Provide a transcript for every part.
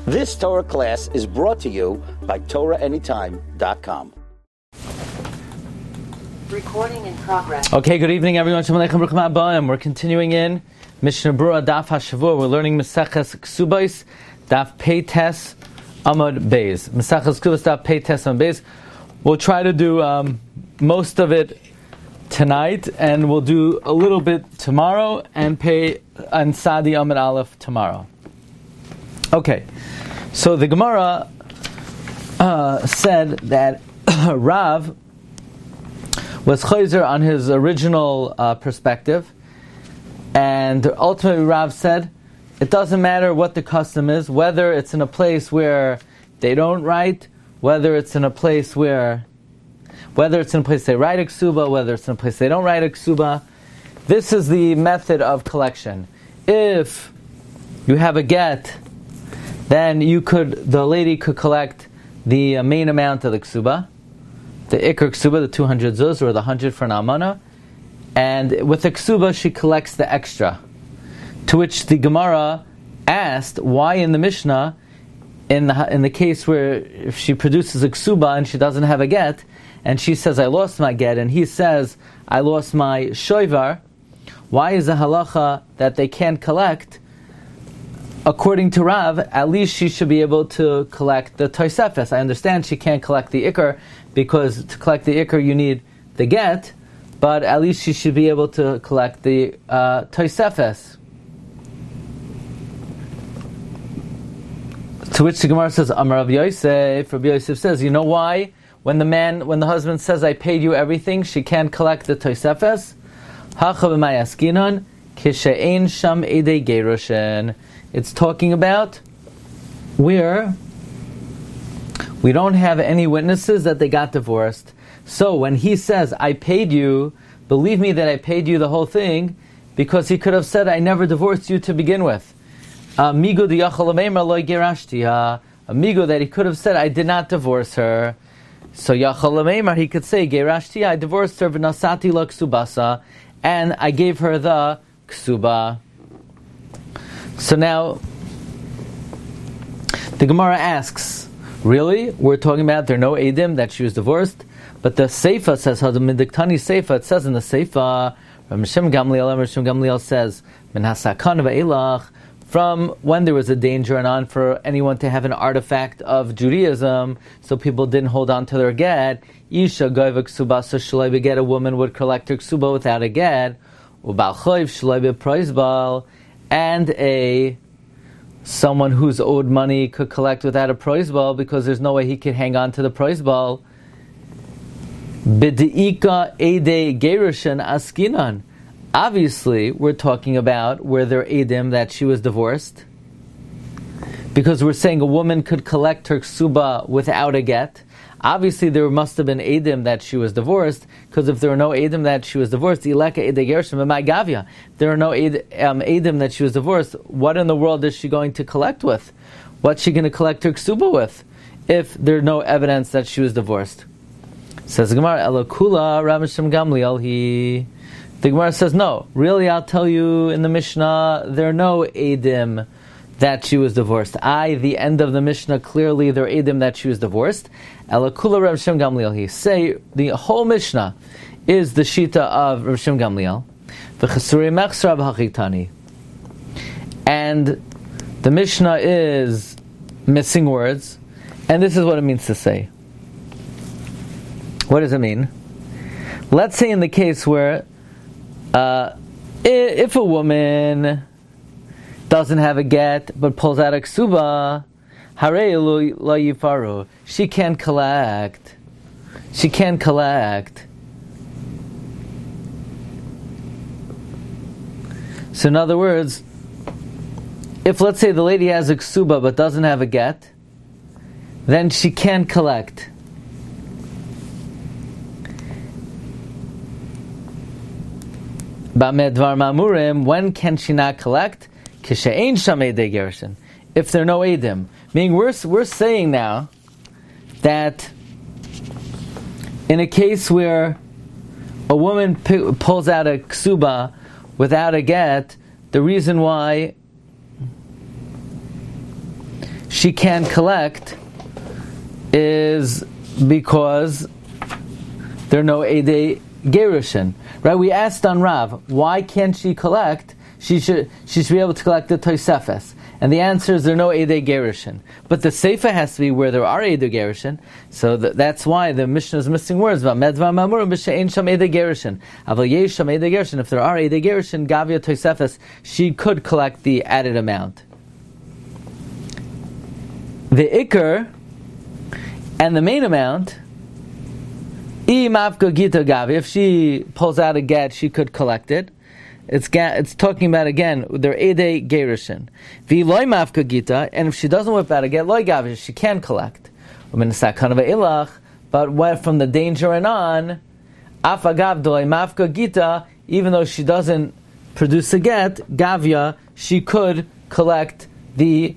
This Torah class is brought to you by TorahAnytime.com. Recording in progress. Okay, good evening, everyone. Shalom Aleichem, Baruch Haba. We're continuing in Mishnah Berurah Daf HaShavua. We're learning Maseches Ksubos Daf Pei Tes Amud Beis. Maseches Ksubos Daf Pei Tes Amud Beis. We'll try to do most of it tonight, and we'll do a little bit tomorrow, and Sadi Amud Aleph tomorrow. Okay, so the Gemara said that Rav was chayzer on his original perspective, and ultimately Rav said it doesn't matter what the custom is, whether it's in a place where they don't write, whether it's in a place they write a ksuba, whether it's in a place they don't write a ksuba. This is the method of collection. If you have a get, then the lady could collect the main amount of the ksuba, the ikr ksuba, the 200 zuz, or the 100 for an almana, and with the ksuba she collects the extra. To which the Gemara asked, why in the Mishnah, in the case where if she produces a ksuba and she doesn't have a get, and she says, I lost my get, and he says, I lost my shoivar, why is the halacha that they can't collect? According to Rav, at least she should be able to collect the Tosefes. I understand she can't collect the Iker, because to collect the Iker you need the get, but at least she should be able to collect the Tosefes. To which the Gemara says, Amar Rav Yosef. Rav Yosef says, you know why? When the husband says, I paid you everything, she can't collect the Tosefes? Hacha b'may askinan, kishe'ein sham edei gerushin. It's talking about where we don't have any witnesses that they got divorced. So when he says, I paid you, believe me that I paid you the whole thing, because he could have said, I never divorced you to begin with. Amigo that he could have said, I did not divorce her. So he could say, Gerashtiha, I divorced her, v'nasati la ksubasa, and I gave her the ksuba. So now, the Gemara asks, really? We're talking about there are no edim that she was divorced? But the Seifa says, Hadamindiktani Seifa, it says in the Seifa, Rav Shem Gamliel says, Min hasakan va'elach, from when there was a danger and on for anyone to have an artifact of Judaism, so people didn't hold on to their get, Isha goiva ksubasa shalai beget, a woman would collect her ksuba without a get, ubal choiv shalai beproizbal, and someone who's owed money could collect without a proizbal because there's no way he could hang on to the proizbal. B'de'ika edei gerushin askinan. Obviously, we're talking about where there are edim that she was divorced, because we're saying a woman could collect her ksuba without a get. Obviously, there must have been edim that she was divorced, because if there were no edim that she was divorced, ileka edei gerushin b'may gavya, there are no edim that she was divorced, what in the world is she going to collect with? What's she going to collect her ksuba with if there's no evidence that she was divorced? Says the Gemara, Elokula Rav Shem Gamliel The Gemara says, no, really I'll tell you in the Mishnah, there are no edim that she was divorced. The end of the Mishnah, clearly there are edim that she was divorced. Elokula Rav Shem Gamliel say, the whole Mishnah is the Shita of Rav Shem Gamliel. V'chasuri mechsra b'hachitani. And the Mishnah is missing words, and this is what it means to say. What does it mean? Let's say in the case where if a woman doesn't have a get but pulls out a ksuba, harei lo yifaru, she can't collect. She can't collect. So in other words, if let's say the lady has a ksuba but doesn't have a get, then she can't collect. When can she not collect? If there are no edim. Meaning we're saying now that in a case where a woman pulls out a ksuba without a get, the reason why she can collect is because there are no Edei Gerushin. Right? We asked on Rav, why can't she collect? She should be able to collect the Tosefes. And the answer is there are no Edei Gerushin. But the Seifa has to be where there are Edei Gerushin. So that's why the Mishnah is missing words. Medva Mamur B'She'en Sham Edei Gerushin. Aval Yesh Sham Edei Gerushin. If there are Edei Gerushin, Gavia Tosefes, she could collect the added amount. The Iker and the main amount, if she pulls out a get, she could collect it. It's talking about, again, their Edei Gerushin. V'loi mafka gita, and if she doesn't whip out a get, loi gav, she can collect. But from the danger and on, afagav doloi mafka gita, even though she doesn't produce a get, gavya, she could collect the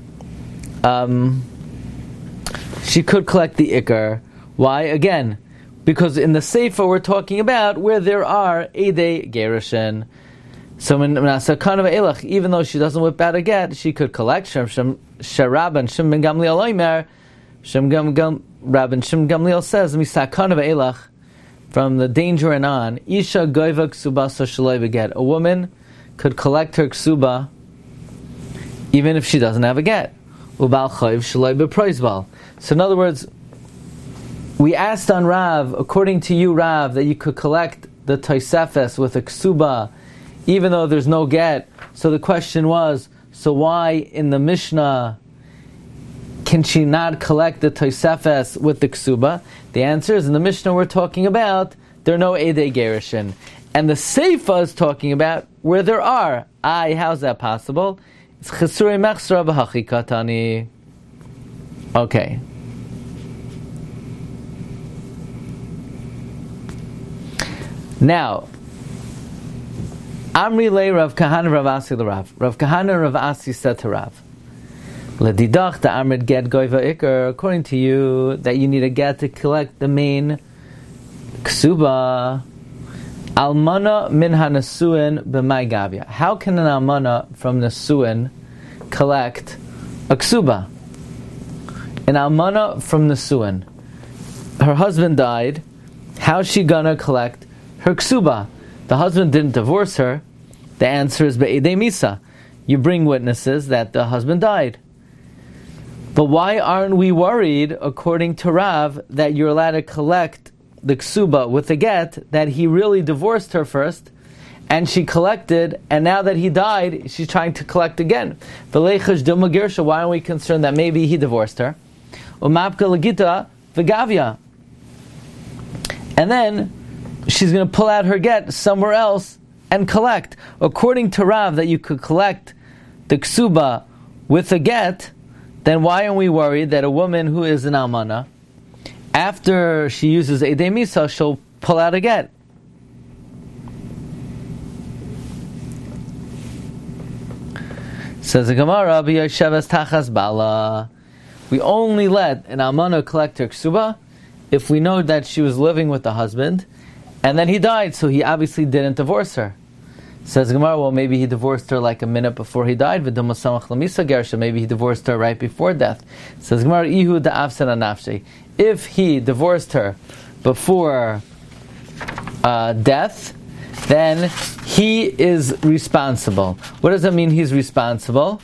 ikar. Why? Again, because in the Sefer we're talking about where there are Edei Gerushin. So even though she doesn't whip out a get, she could collect. Sharab and Shim ben Gamliel Oimer, Rab and Shim Gamliel says, Misakana ve'elach, from the danger and on, Isha goiva ksuba so shaloi beget. A woman could collect her ksuba even if she doesn't have a get. Ubal chayv shaloi beproizbal. So in other words, we asked on Rav, according to you, Rav, that you could collect the Tosefes with a ksuba, even though there's no get. So the question was, so why in the Mishnah can she not collect the Tosefes with the ksuba? The answer is, in the Mishnah we're talking about, there are no Edei Gerushin. And the Seifa is talking about where there are. How's that possible? It's Chesurei Mechsra B'Hachikatani. Okay. Now, Amri le Rav Kahana Rav Asi l'Rav. Rav Kahana Rav Asi said to Rav, L'didach the Amrit get goiva ikar. According to you, that you need a get to collect the main ksuba. Almana min hanasuin b'mai gavya. How can an almana from nasuin collect a ksuba? An almana from nasuin, her husband died. How's she gonna collect her ksuba? The husband didn't divorce her. The answer is be'edei misa. You bring witnesses that the husband died. But why aren't we worried, according to Rav, that you're allowed to collect the ksuba with the get, that he really divorced her first, and she collected, and now that he died, she's trying to collect again. Why aren't we concerned that maybe he divorced her? And then she's going to pull out her get somewhere else and collect. According to Rav, that you could collect the ksuba with a get, then why aren't we worried that a woman who is an almana, after she uses Edei Misa, she'll pull out a get? Says the Gemara, B'yosheves tachas bala. We only let an almana collect her ksuba if we know that she was living with the husband, and then he died, so he obviously didn't divorce her. Says Gemara, well, maybe he divorced her like a minute before he died. Maybe he divorced her right before death. Says Gemara, Ihu da'afsen anafshe. If he divorced her before death, then he is responsible. What does that mean, he's responsible?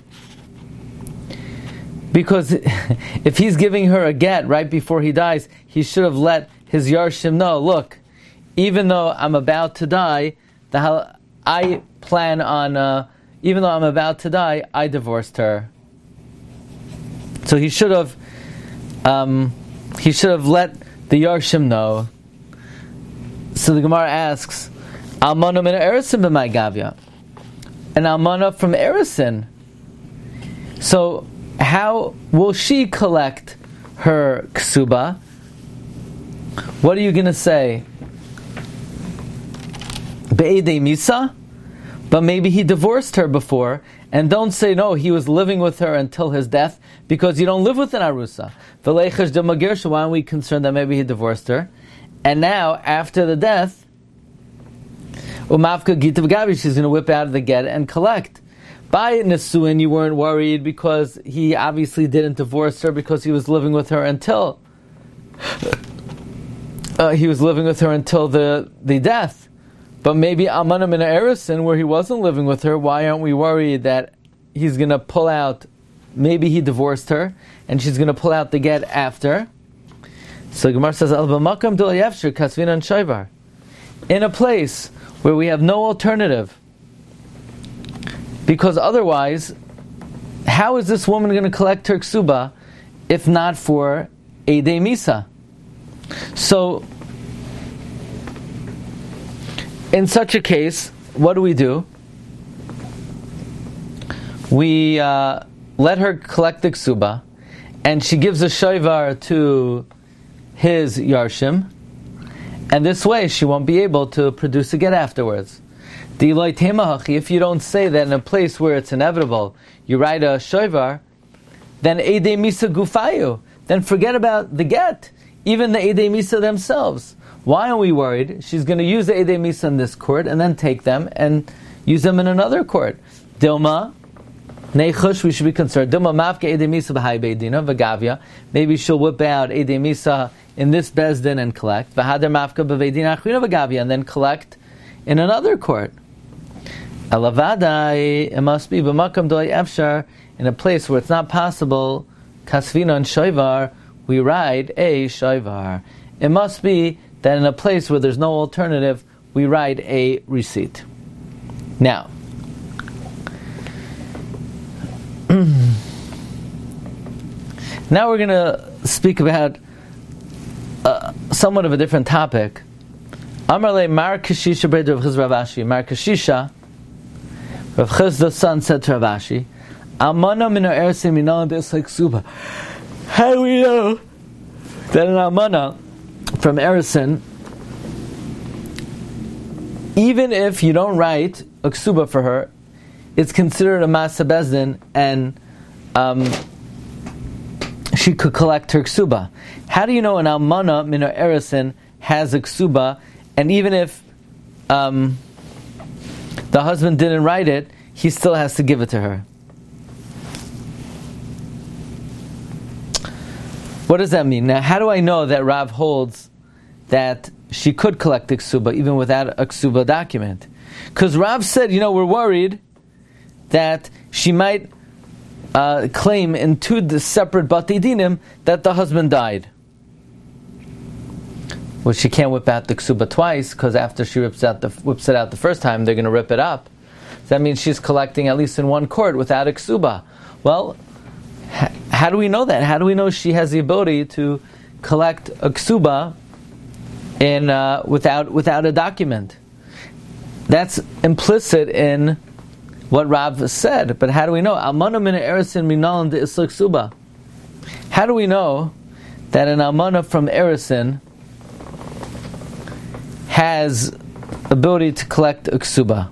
Because if he's giving her a get right before he dies, he should have let his Yarshim know, look, even though I'm about to die, I plan on, even though I'm about to die, I divorced her. So he should have let the Yarshim know. So the Gemara asks, Almana min Erisin b'mai gavya. An almana from Erisin. So how will she collect her ksuba? What are you going to say? Be'edei misa? But maybe he divorced her before, and don't say no, he was living with her until his death, because you don't live with an arusa. V'leichash de magir, why aren't we concerned that maybe he divorced her? And now, after the death, umavka gita v'gavi, she's going to whip out the get and collect. by Nesuin you weren't worried because he obviously didn't divorce her because he was living with her until the death. But maybe Almana Min Erisin, where he wasn't living with her, why aren't we worried that he's going to pull out, maybe he divorced her, and she's going to pull out the get after? So Gemara says, in a place where we have no alternative, because otherwise, how is this woman going to collect her ksuba if not for Eidei Misa? So, in such a case, what do? We let her collect the ksuba, and she gives a shayvar to his yarshim, and this way she won't be able to produce a get afterwards. If you don't say that in a place where it's inevitable, you write a shayvar, then Eidei Misa gufayu, then forget about the get, even the Eidei Misa themselves. Why are we worried? She's going to use the Eidei Misa in this court and then take them and use them in another court. Dilma, Neichush, we should be concerned. Dilma mafke Eidei Misa b'hai beidina v'gavya. Maybe she'll whip out Eidei Misa in this bezdin and collect. V'hader mafka b'veidina achrina v'gavya, and then collect in another court. Elavadai, it must be b'makam doy efshar, in a place where it's not possible. Kasvina and shayvar, we write a shayvar. It must be that in a place where there's no alternative, we write a receipt. Now, now we're going to speak about somewhat of a different topic. Amarle Mar Kashisha Bred Rav Chizda Rav Ashi. Mar Kashisha, Rav Chizda's son, said to Rav Ashi, Almana min ha'eresin minalan de'eslek ksuba. How do we know that an almana from Erisin, even if you don't write a ksuba for her, it's considered a masa bezdin, and she could collect her ksuba? How do you know an almana min ha'eresin has a ksuba, and even if the husband didn't write it, he still has to give it to her? What does that mean? Now, how do I know that Rav holds that she could collect the ksuba even without a ksuba document? Because Rav said, we're worried that she might claim in two separate batei dinim that the husband died. Well, she can't whip out the ksuba twice, because after she whips it out the first time, they're going to rip it up. So that means she's collecting at least in one court without a ksuba. Well, how do we know that? How do we know she has the ability to collect a ksuba without a document? That's implicit in what Rav said. But how do we know? Almana min ha'eresin minalan de'eslek ksuba. How do we know that an almana from Erisin has ability to collect a ksuba?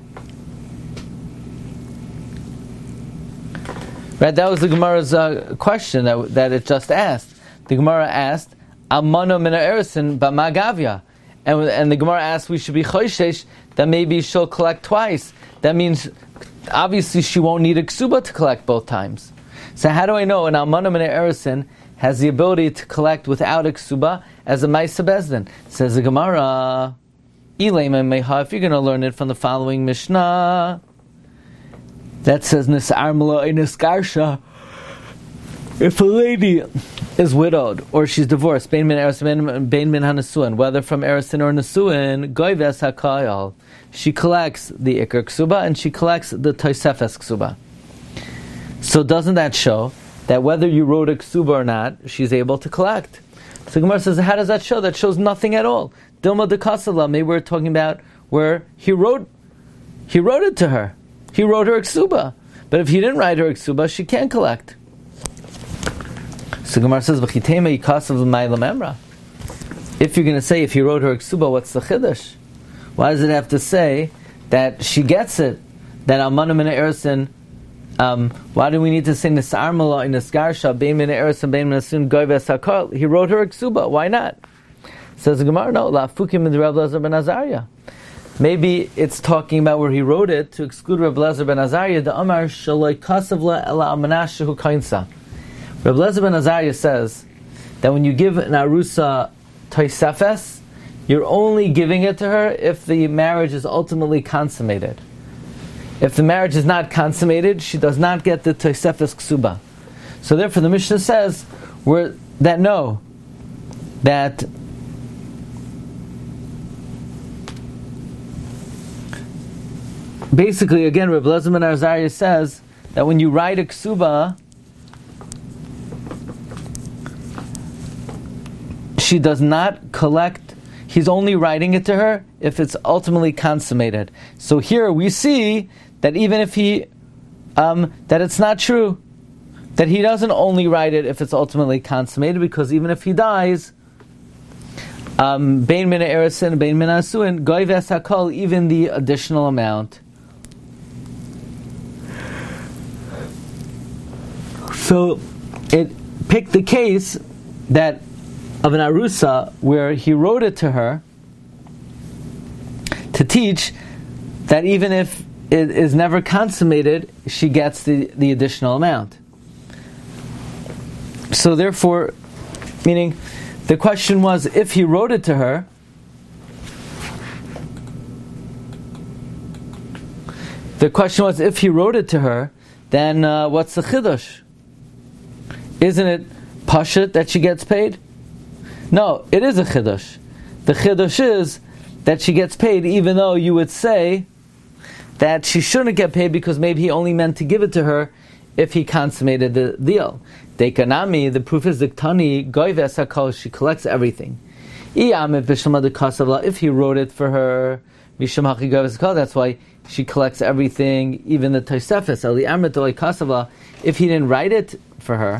Right, that was the Gemara's question that it just asked. The Gemara asked, Almana min ha'eresin b'magavya, and the Gemara asked, we should be choishesh that maybe she'll collect twice. That means obviously she won't need a ksuba to collect both times. So how do I know an almana min ha'eresin has the ability to collect without a ksuba as a ma'isa bezdin? Says the Gemara, Ilema meha, if you're going to learn it from the following Mishnah that says nisar mala niskarsha, if a lady is widowed or she's divorced, bein min erisin bein min hanasuin, whether from erisin or nasuin, goyves hakayal, she collects the ikar ksuba and she collects the tosefes ksuba. So doesn't that show that whether you wrote a ksuba or not, she's able to collect? So Gemara says, how does that show? That shows nothing at all. Dilma de Kasala, maybe we're talking about where he wrote it to her. He wrote her a ksuba. But if he didn't write her a ksuba, she can't collect. So Gemara says, V'chitema yikasav l'mayla memra. If you're going to say, if he wrote her a ksuba, what's the chiddush? Why does it have to say that she gets it? That almana min ha'eresin, why do we need to say nisar mala niskarsha bein min ha'eresin bein min hasun goyves hakal? He wrote her a ksuba. Why not? Says the Gemara, no, la fukim min Rav Elazar ben Azariah. maybe it's talking about where he wrote it to exclude Reb Eliezer ben Azariah, the Amar Shaloi Kasavla Ela Almanasha Hu Kainsa. Reb Eliezer ben Azariah says that when you give an Arusa Toisefes, you're only giving it to her if the marriage is ultimately consummated. If the marriage is not consummated, she does not get the Toisefes Ksuba. So therefore the Mishnah says that basically, again, Reb Eliezer ben Azariah says that when you write a ksuba, she does not collect. He's only writing it to her if it's ultimately consummated. So here we see that even if he, that it's not true, that he doesn't only write it if it's ultimately consummated, because even if he dies, bein mina erisin, bein mina asuin, goyves hakol, even the additional amount. So it picked the case that of an arusa where he wrote it to her to teach that even if it is never consummated, she gets the additional amount. So therefore, meaning the question was, if he wrote it to her, then what's the chiddush? Isn't it pashut that she gets paid? No, it is a chiddush. The chiddush is that she gets paid, even though you would say that she shouldn't get paid because maybe he only meant to give it to her if he consummated the deal. Dekanami, the proof is diktani goyves hakol, she collects everything. If he wrote it for her, that's why she collects everything, even the Tosefes. If he didn't write it for her,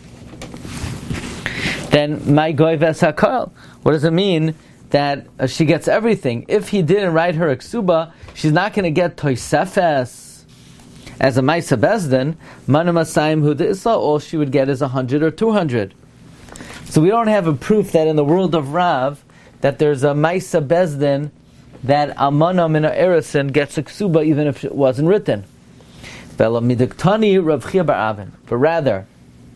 then my goyves hakol. What does it mean that she gets everything? If he didn't write her a ksuba, she's not going to get Tosefes as a Maisa Bezdin. Manamasayim Huda Isla, all she would get is 100 or 200. So we don't have a proof that in the world of Rav that there's a Maisa Bezdin that Amana Mina Erison gets a ksuba even if it wasn't written. But rather,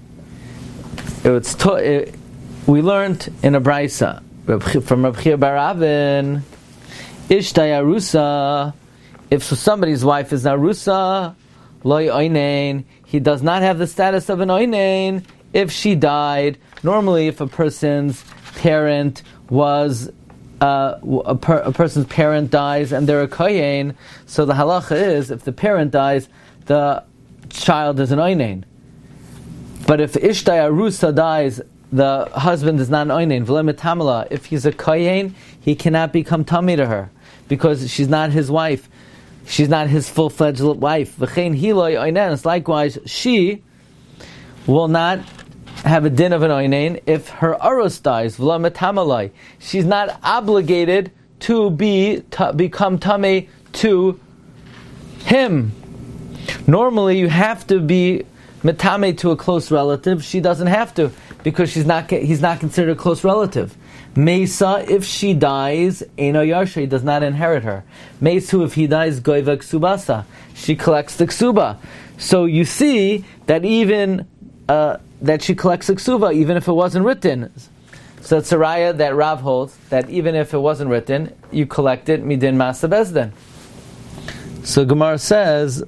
we learned in a Braisa from Rav Chia bar Avin, Ishtay Arusa, if somebody's wife is Arusa, Loi Oinein, he does not have the status of an Oinein if she died. Normally, if a person's parent was a person's parent dies and they're a kohen, so the halacha is if the parent dies, the child is an oinein. But if Ishtay Arusa dies, the husband is not an oinein. V'lo metamela. If he's a kohen, he cannot become tummy to her because she's not his wife. She's not his full-fledged wife. V'chein hiloi oinen. Likewise, she will not have a din of an oinen if her arus dies. V'lo metamalai. She's not obligated to become tummy to him. Normally, you have to be metame to a close relative. She doesn't have to because he's not considered a close relative. Mesa, if she dies, Eino Yarsha, he does not inherit her. Mesu, if he dies, Goiva Ksubasa, she collects the Ksuba. So you see that even that she collects the Ksuba, even if it wasn't written. So it's a raya that Rav holds that even if it wasn't written, you collect it midin masa bezdin. So Gemara says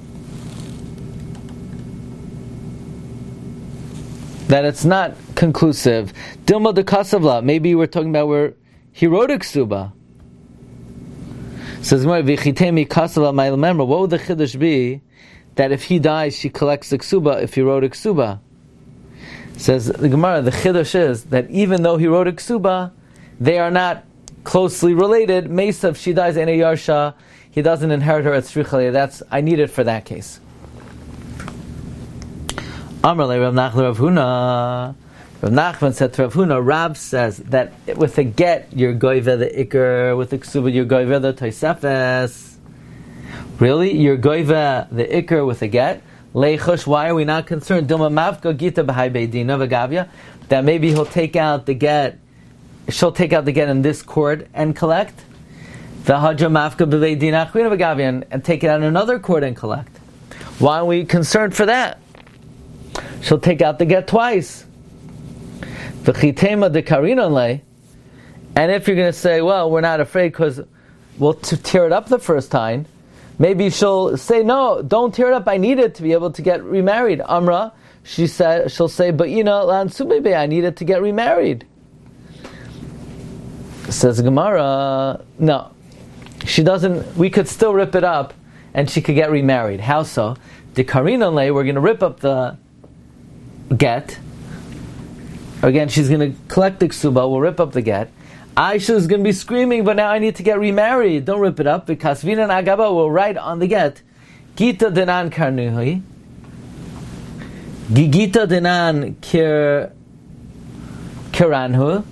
that it's not conclusive. Dilma de Kasavla, maybe we're talking about where he wrote a ksuba. Says Vichitemi Kasavla, my remember, what would the chiddush be that if he dies, she collects the ksuba if he wrote a ksuba? Says the Gemara, the chiddush is that even though he wrote a ksuba, they are not closely related. Mesa, if she dies in a yarsha, he doesn't inherit her at tzricha. I need it for that case. Amar le Rav Nachman Rav Huna. Rav Nachman said to Rav Huna, Rav says that with a get, you're goyve the ikr, with the ksuba, you're goyve the toisefes. Really? You're goyve the ikr with a get? Leichush, why are we not concerned? Dilma mavka gita b'hai beidina v'gavya, that maybe he'll take out the get, she'll take out the get in this court and collect? and take it out in another court and collect. Why are we concerned for that? She'll take out the get twice. And if you're going to say, well, we're not afraid because we'll tear it up the first time, maybe she'll say, no, don't tear it up, I need it to be able to get remarried. Amra, she'll say, but I need it to get remarried. Says Gemara, no. She doesn't, we could still rip it up and she could get remarried. How so? The Karinale, we're going to rip up the get. Again, she's going to collect the ksuba, we'll rip up the get. Aisha is going to be screaming, but now I need to get remarried. Don't rip it up, because Vina and Agaba will write on the get, Gita denan karnuhi, Gigita denan kiranhu.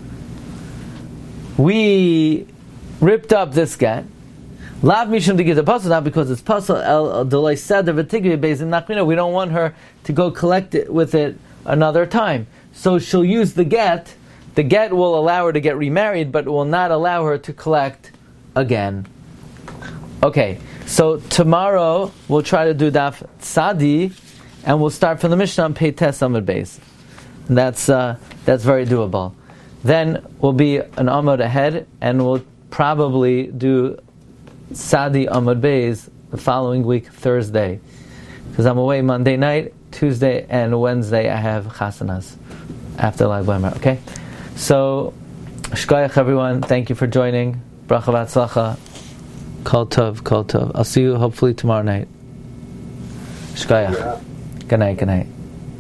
We ripped up this get. Lav mishum to get the puzzle, not because it's puzzle. El delay said the vertigri based in Nachmina. We don't want her to go collect it with it another time. So she'll use the get. The get will allow her to get remarried, but will not allow her to collect again. Okay, so tomorrow we'll try to do Daf Tzadi, and we'll start from the Mishnah on Pei Tes Amud Beis. That's very doable. Then we'll be an Amud ahead, and we'll probably do Tzadi Amud Beis the following week, Thursday, because I'm away Monday night, Tuesday, and Wednesday I have chasanas after Lag BaOmer. Okay, so shkoyach everyone. Thank you for joining. Bracha v'atzlacha. Kol tov, kol tov. I'll see you hopefully tomorrow night. Shkoyach. Good night. Good night.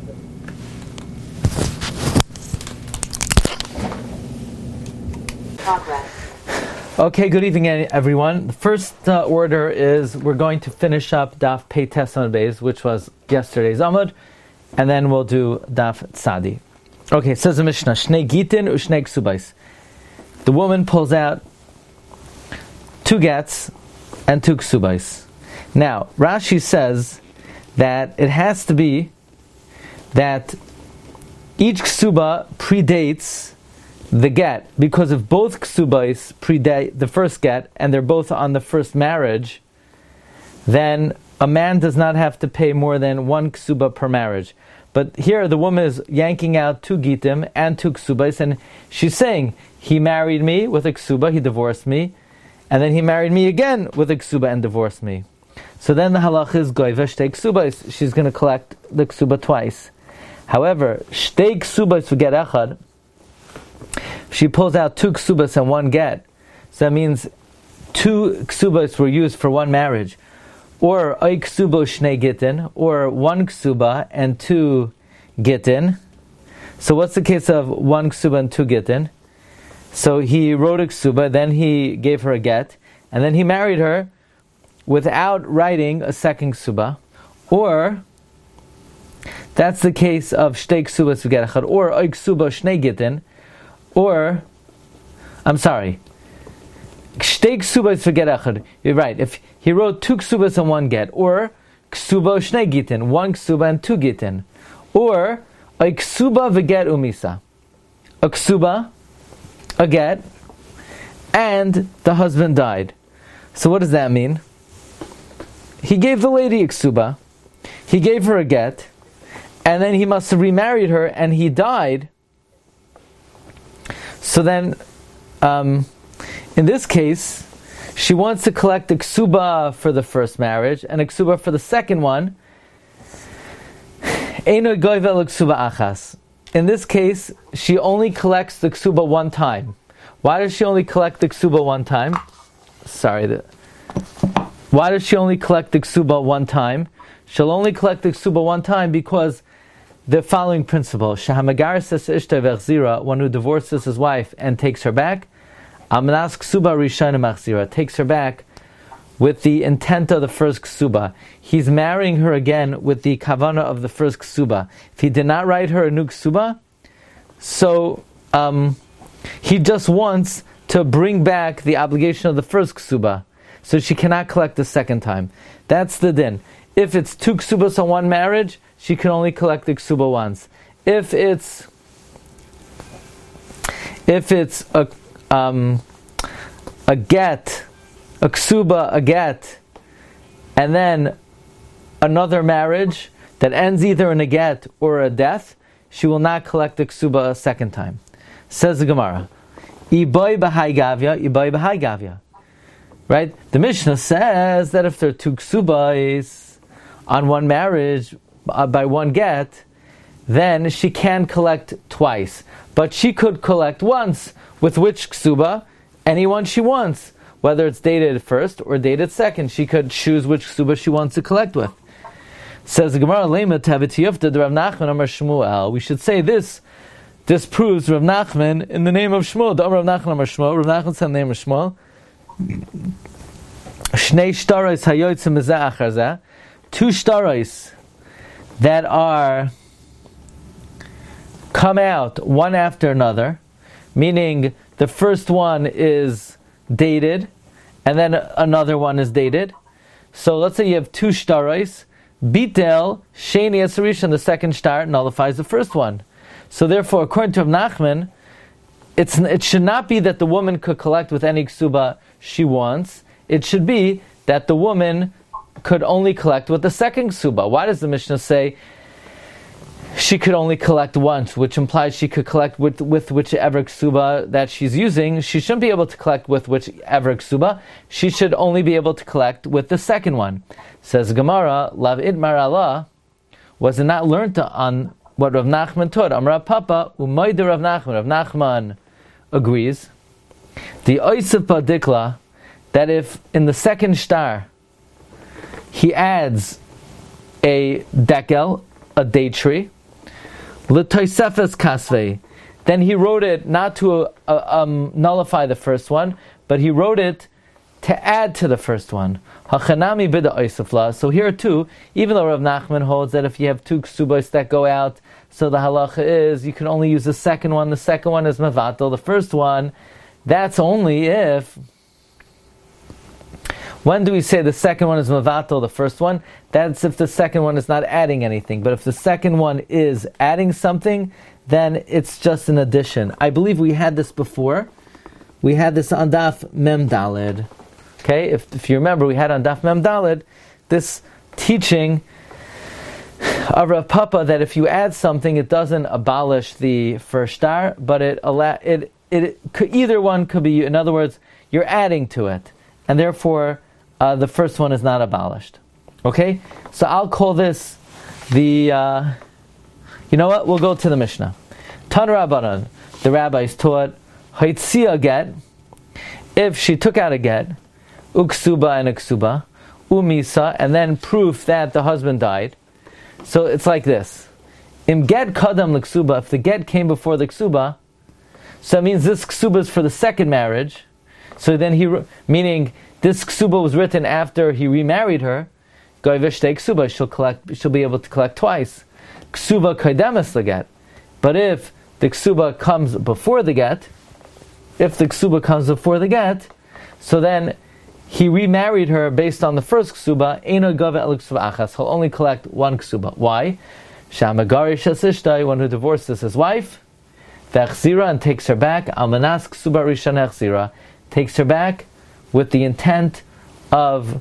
Progress. Okay, good evening everyone. The first order is we're going to finish up Daf Pei Tes Amud Beis, which was yesterday's Amud, and then we'll do Daf Tzadi. Okay, it says the Mishnah, Shnei Gitin u'Shnei Ksubais. The woman pulls out 2 gets and 2 ksubais. Now, Rashi says that it has to be that each ksuba predates the get, because if both ksubais predate the first get and they're both on the first marriage, then a man does not have to pay more than 1 ksuba per marriage. But here the woman is yanking out 2 gitim and 2 ksubais, and she's saying, he married me with a ksuba, he divorced me, and then he married me again with a ksuba and divorced me. So then the halach is goyva shtei ksubais. She's going to collect the ksuba twice. However, shtei ksubais v'get echad, she pulls out 2 ksubas and 1 get. So that means 2 ksubas were used for 1 marriage. Or oy ksuba shnei gitin, or 1 ksuba and 2 gitin. So what's the case of 1 ksuba and 2 gitin? So he wrote a ksuba, then he gave her a get, and then he married her without writing a second ksuba. Or that's the case of shtei ksubas v'get echad, or oy ksuba shnei gitin. Or, I'm sorry, shtei ksubas v'get echad. You're right. If he wrote 2 ksubas and 1 get, or ksuba shnei gitin, 1 ksuba and 2 gitin, or a ksuba v'get umisa, a ksuba, a get, and the husband died. So what does that mean? He gave the lady a ksuba, he gave her a get, and then he must have remarried her, and he died. So then, in this case, she wants to collect a ksuba for the first marriage and a ksuba for the second one. Eino goyvel ksuba achas. In this case, she only collects the ksuba 1 time. Why does she only collect the ksuba 1 time? Why does she only collect the ksuba 1 time? She'll only collect the ksuba 1 time because the following principle: Shahamagaris ishta v'achzira, one who divorces his wife and takes her back, Amnas ksuba rishana machzira, takes her back with the intent of the first ksuba. He's marrying her again with the kavana of the first ksuba. If he did not write her a new ksuba, so he just wants to bring back the obligation of the first ksuba, so she cannot collect the second time. That's the din. If it's 2 ksubas on 1 marriage, she can only collect the ksuba once. If it's a a get, a ksuba, a get, and then another marriage that ends either in a get or a death, she will not collect the ksuba a second time. Says the Gemara, Iboy b'hai gavya, Iboy b'hai gavya. Right? The Mishnah says that if there are two ksubas on one marriage by one get, then she can collect twice. But she could collect once. With which ksuba? Anyone she wants. Whether it's dated first or dated second, she could choose which ksuba she wants to collect with. Says the Gemara, Lema Tavitiyufta, the Rav Nachman Amar Shmuel. We should say this proves Rav Nachman in the name of Shmuel. The Rav Nachman Amar Shmuel. Rav Nachman said in the name of Shmuel. Shnei shtarais hayotzim b'zeh achar zeh. Two shtarais that are come out one after another, meaning the first one is dated and then another one is dated. So let's say you have two shtarais. Bitel sheni esarish, and the second shtar nullifies the first one. So therefore, according to Rav Nachman, it should not be that the woman could collect with any ksuba she wants. It should be that the woman could only collect with the second ksuba. Why does the Mishnah say she could only collect once, which implies she could collect with whichever ksuba that she's using? She shouldn't be able to collect with whichever ksuba. She should only be able to collect with the second one. Says Gemara, Lav Idmar Allah, was it not learned on what Rav Nachman taught? Amar Papa, Umayda Rav Nachman. Rav Nachman agrees. The Oisef Badikla, that if in the second shtar he adds a dekel, a date tree, l'toisefes kasvei, then he wrote it not to nullify the first one, but he wrote it to add to the first one. Hachanami bida oisefla. So here too, even though Rav Nachman holds that if you have two ksubos that go out, so the halacha is you can only use the second one. The second one is mevatel. The first one, that's only if. When do we say the second one is mevatel, the first one? That's if the second one is not adding anything. But if the second one is adding something, then it's just an addition. I believe we had this before. We had this on Daf Mem Daled. Okay, if you remember, we had on Daf Mem Daled this teaching of Rav Papa that if you add something, it doesn't abolish the first star, but it could, either one could be. In other words, you're adding to it, and therefore the first one is not abolished. Okay, so I'll call this the. You know what? We'll go to the Mishnah. Tan Rabbanan, the rabbis taught Haitzia get, if she took out a get, uksuba and a ksuba, umisa, and then proof that the husband died. So it's like this. Im get kadam l'ksuba, if the get came before the ksuba, so that means this ksuba is for the second marriage. So then meaning this ksuba was written after he remarried her, goy v'shtei ksuba, she'll be able to collect twice. Ksuba kaidemes leget. But if the ksuba comes before the get, so then he remarried her based on the first ksuba, eino gove el ksuba achas, he'll only collect one ksuba. Why? Shamagarish asishtai, one who divorces his wife, v'achzira, and takes her back, almanas ksuba rishon achzira, takes her back with the intent of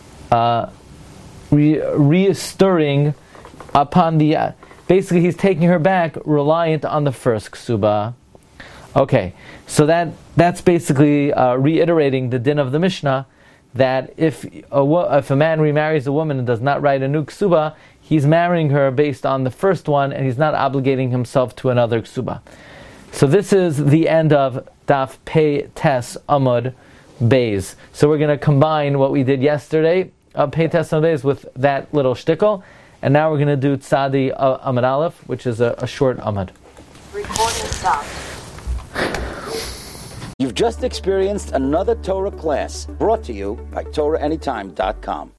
re-stirring upon the, basically he's taking her back reliant on the first ksuba. Okay, so that's basically reiterating the din of the Mishnah, that if a man remarries a woman and does not write a new ksuba, he's marrying her based on the first one, and he's not obligating himself to another ksuba. So this is the end of Daf Pei Tes Amud Beis. So we're going to combine what we did yesterday, Pei Tes Amud Beis, with that little shtickle, and now we're going to do Tzadi Amud Aleph, which is a short Amud. Recording stopped. You've just experienced another Torah class brought to you by TorahAnytime.com.